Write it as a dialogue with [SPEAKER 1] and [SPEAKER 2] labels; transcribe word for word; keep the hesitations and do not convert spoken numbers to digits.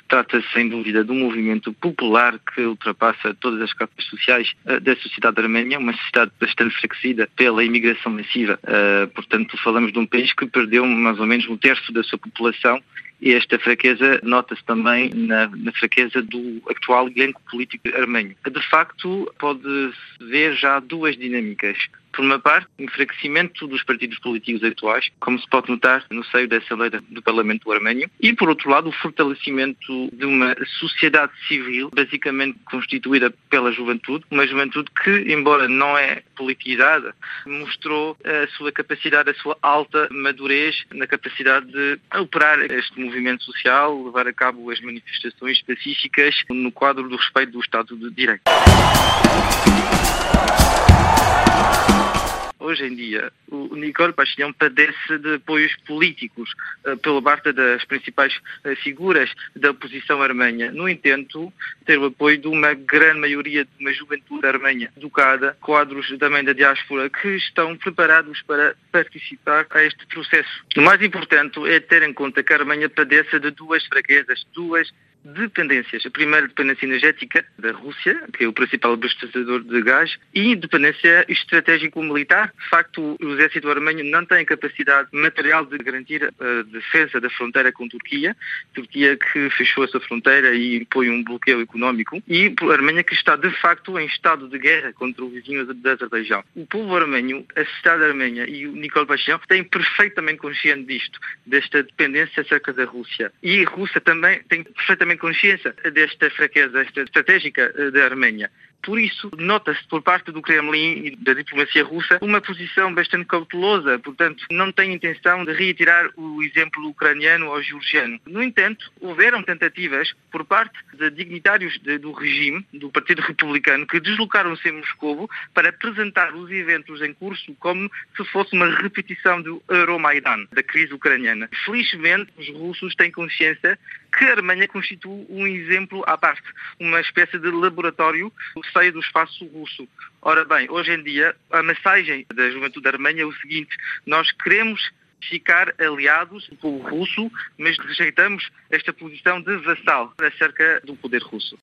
[SPEAKER 1] Trata-se, sem dúvida, de um movimento popular que ultrapassa todas as capas sociais uh, da sociedade arménia, uma sociedade bastante enfraquecida pela imigração massiva. Uh, portanto, falamos de um país que perdeu mais ou menos um terço da sua população. E esta fraqueza nota-se também na, na fraqueza do atual elenco político arménio. De facto, pode-se ver já duas dinâmicas. Por uma parte, o enfraquecimento dos partidos políticos atuais, como se pode notar no seio da Assembleia do Parlamento arménio, e por outro lado, o fortalecimento de uma sociedade civil, basicamente constituída pela juventude, uma juventude que, embora não é politizada, mostrou a sua capacidade, a sua alta madurez na capacidade de operar este movimento social, levar a cabo as manifestações pacíficas no quadro do respeito do Estado de Direito. Hoje em dia, o Nicole Pashinyan padece de apoios políticos uh, pela parte das principais uh, figuras da oposição arménia. No entanto, tem o apoio de uma grande maioria de uma juventude arménia educada, quadros também da diáspora, que estão preparados para participar a este processo. O mais importante é ter em conta que a Arménia padece de duas fraquezas, duas dependências. A primeira, dependência energética da Rússia, que é o principal abastecedor de gás, e dependência estratégico-militar. De facto, o exército arménio não tem capacidade material de garantir a defesa da fronteira com a Turquia. Turquia que fechou essa fronteira e impõe um bloqueio económico. E a Arménia que está, de facto, em estado de guerra contra o vizinho da Azerbaijão. O povo arménio, a sociedade arménia e o Nicole Pashinyan têm perfeitamente consciência disto, desta dependência acerca da Rússia. E a Rússia também tem perfeitamente consciência desta fraqueza esta estratégica da Arménia. Por isso, nota-se por parte do Kremlin e da diplomacia russa uma posição bastante cautelosa, portanto, não tem intenção de retirar o exemplo ucraniano ou georgiano. No entanto, houveram tentativas por parte de dignitários de, do regime, do Partido Republicano, que deslocaram-se em Moscovo para apresentar os eventos em curso como se fosse uma repetição do Euromaidan, da crise ucraniana. Felizmente, os russos têm consciência que a Arménia constitui um exemplo à parte, uma espécie de laboratório no seio do espaço russo. Ora bem, hoje em dia, a mensagem da juventude arménia é o seguinte: nós queremos ficar aliados do povo russo, mas rejeitamos esta posição de vassal acerca do poder russo.